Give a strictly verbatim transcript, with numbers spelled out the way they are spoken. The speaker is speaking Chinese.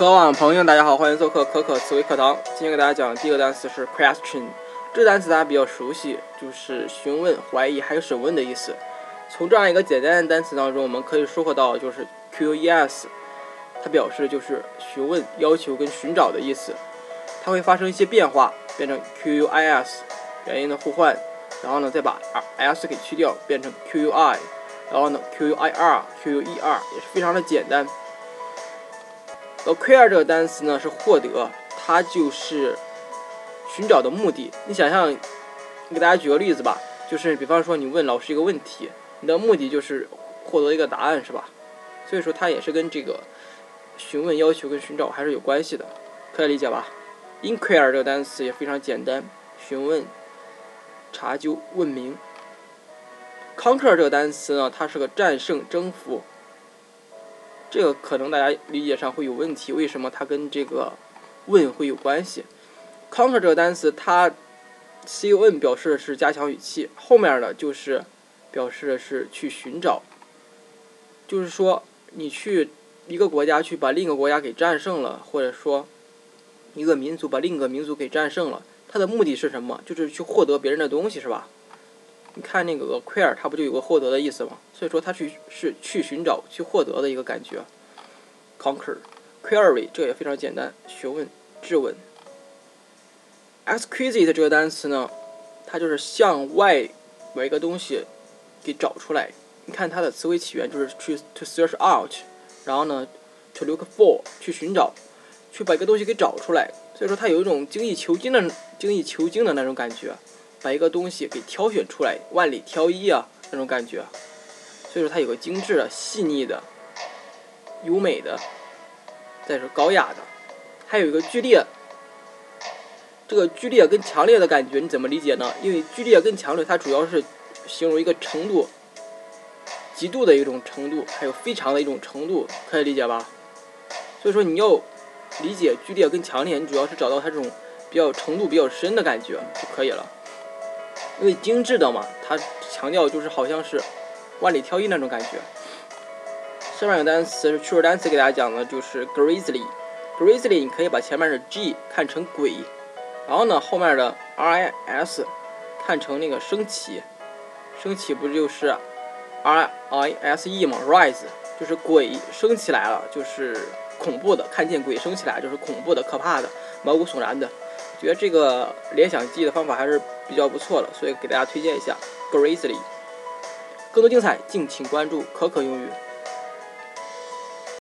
科网朋友，大家好，欢迎做客可可思维课堂。今天给大家讲的第一个单词是 question， 这个单词大家比较熟悉，就是询问、怀疑还有审问的意思。从这样一个简单的单词当中，我们可以收获到就是 Q E S， 它表示就是询问、要求跟寻找的意思。它会发生一些变化，变成 Q U I S， 元音的互换，然后呢再把 S 给去掉，变成 Q U I， 然后呢 Q U I R、Q U E R 也是非常的简单。acquire 这个单词呢是获得，它就是寻找的目的。你想象，给大家举个例子吧，就是比方说你问老师一个问题，你的目的就是获得一个答案，是吧？所以说它也是跟这个询问、要求跟寻找还是有关系的，可以理解吧？ inquire 这个单词也非常简单，询问、查究、问明。conquer 这个单词呢，它是个战胜、征服。这个可能大家理解上会有问题，为什么它跟这个问会有关系 ？conquer 这个单词，它 C O N 表示的是加强语气，后面的就是表示的是去寻找，就是说你去一个国家去把另一个国家给战胜了，或者说一个民族把另一个民族给战胜了，它的目的是什么？就是去获得别人的东西，是吧？你看那个 acquire 它不就有个获得的意思吗？所以说它去是去寻找、去获得的一个感觉。conquer query 这也非常简单，询问、质问。exquisite 这个单词呢，它就是向外把一个东西给找出来。你看它的词汇起源就是去 to search out， 然后呢 to look for 去寻找，去把一个东西给找出来。所以说它有一种精益求精的精益求精的那种感觉。把一个东西给挑选出来，万里挑一啊，那种感觉。所以说它有个精致的、细腻的、优美的，再是高雅的，还有一个剧烈。这个剧烈跟强烈的感觉你怎么理解呢？因为剧烈跟强烈它主要是形容一个程度，极度的一种程度，还有非常的一种程度，可以理解吧？所以说你要理解剧烈跟强烈，你主要是找到它这种比较程度比较深的感觉就可以了。因为精致的嘛，它强调就是好像是万里挑一那种感觉。下面有单词是趣味单词，给大家讲的就是 grizzly。grizzly 你可以把前面的 G 看成鬼，然后呢后面的 R I S 看成那个升起，升起不就是 R I S E 嘛 ，rise 就是鬼升起来了，就是恐怖的，看见鬼升起来就是恐怖的、可怕的、毛骨悚然的。觉得这个联想记忆的方法还是比较不错的，所以给大家推荐一下 grizzly。更多精彩敬请关注可可英语。